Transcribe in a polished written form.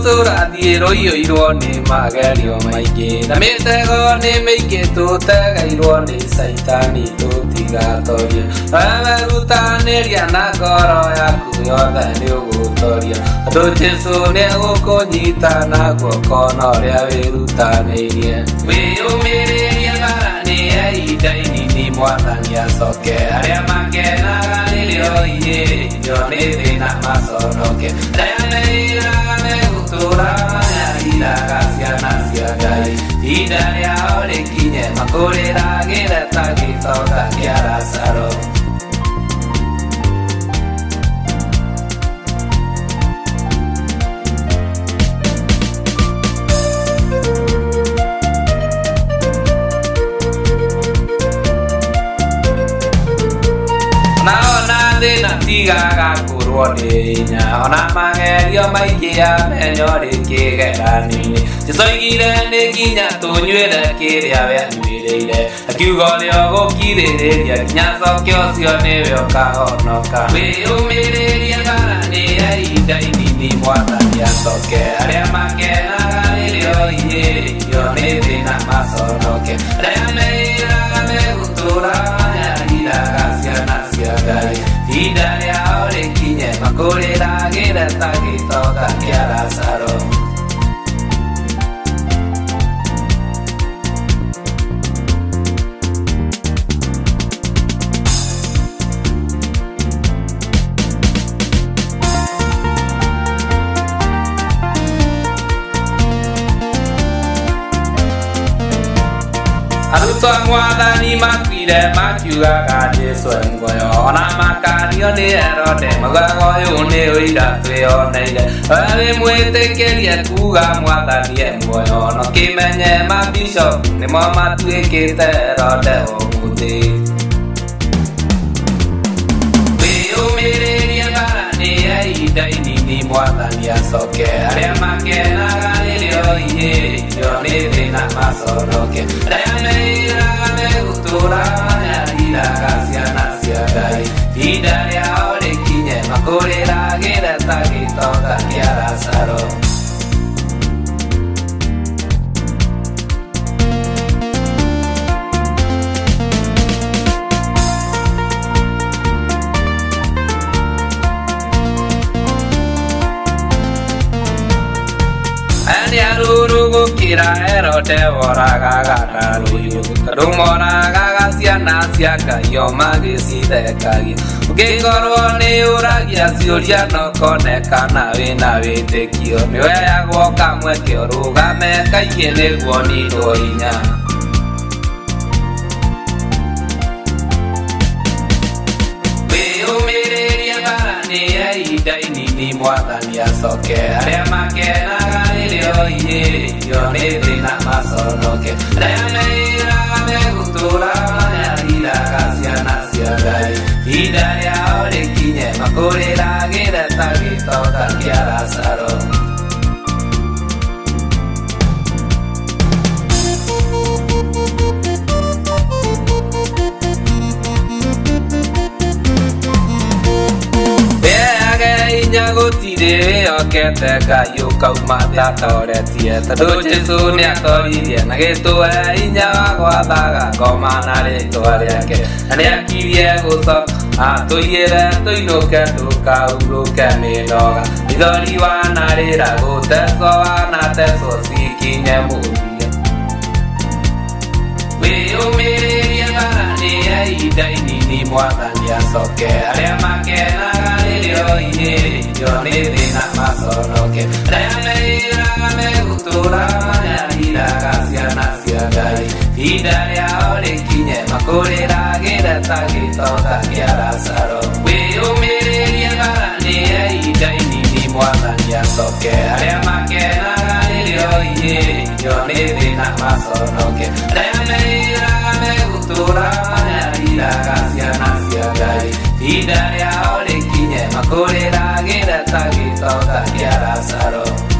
Tura diero io ironi magari o maigi na metego ne meike tuta ironi saitani tuti gatoria averuta neria na goro yaku yothe ni ugutoria andu Jesu ni agukonyita na guoko na uria wirutanirie wiyumiririe barani ya idaini ni mwathani acoke aria makenaga nirio irio ni thina maconoke Tura iraga ciana cia Ngai ihinda rĩao rĩkinye makũrĩragĩre ta gĩtonga kĩa Lazaro Naona thĩna tigaga kũrwo nĩ hinya ona magerio maingĩ amenyo rĩkĩgeranĩire Jesũ oigire nĩ nginya tũnyuĩre kĩrĩa we anyuĩrĩire akiuga ũrĩa ũgũkirĩrĩria nginya coke ũcio nĩwe ũkahonoka wĩyũmĩrĩrie mbarani ya ihinda inini mwathani acoke arĩa makenaga rĩrĩa oihĩrĩirio nĩ thĩna maconoke arĩa meiraga megũtũra iraga ciana cia Ngai ihinda rĩao rĩkinye makũrĩragĩre ta gĩtonga kĩa Lazaro Arutwo a Mwathani makuire makiugaga Jesũ e muoyo ona makanio nĩ Herode maugaga ũyũ nĩ ũira twĩoneire we mwĩtĩkĩrie kuuga Mwathani e muoyo no kĩmenye mabishop nĩmo matuĩkĩte Herode ũmũthĩ wĩyũmĩrĩrie mbarani ya ihinda inini Mwathani acoke arĩa makenaga rĩrĩa oihĩrĩirio nĩ thĩna maconoke arĩa meiraga megũtũra iraga ciana cia Ngai ihinda rĩao rĩkinye makũrĩragĩre ta gĩtonga kĩa Lazaro Aruru gũkĩra Herode woragaga Ndarũyũ tondũ moragaga ciana cia Ngai o magĩcithekagia ũngĩkorwo nĩ ũragia ciũria no konekana wĩna wĩtĩkio nĩweyagwo kamweke ũrũgame kaingĩ nĩguo nindwo hinya wĩyũmĩrĩrie mbarani ya ihinda inini Mwathani acoke arĩa makenaga rĩrĩa oihĩrĩirio nĩ thĩna maconoke arĩa meiraga megũtũra iraga ciana cia Ngai ihinda rĩao rĩkinye makũrĩragĩre ta gĩtonga kĩa Lazaro gũtirĩ wĩhokete Ngai ũkauma thĩ atoretie tondũ Jesũ nĩatoririe na gĩtũhe hinya wa gwathaga ngoma na rĩtwa rĩake na nĩakirie gũcoka atũigĩre tũinũke ndũkaurũke mĩnoga ithori wanarĩra gũtecwo wanatecwo cikinye mũthia wĩyũmĩrĩrie mbarani ya ihinda inini Mwathani acoke arĩa makenaga rĩrĩa oihĩrĩirio nĩ thĩna maconoke arĩa meiraga megũtũra iraga ciana cia Ngai ihinda rĩao rĩkinye makũrĩragĩre ta gĩtonga kĩa Lazaro wĩyũmĩrĩrie mbarani ya ihinda inini Mwathani acoke arĩa makenaga rĩrĩa oihĩrĩirio nĩ thĩna maconoke arĩa meiraga megũtũra iraga ciana cia Ngai ihinda rĩao rĩkinye makũrĩragĩre ta gĩtonga kĩa Lazaro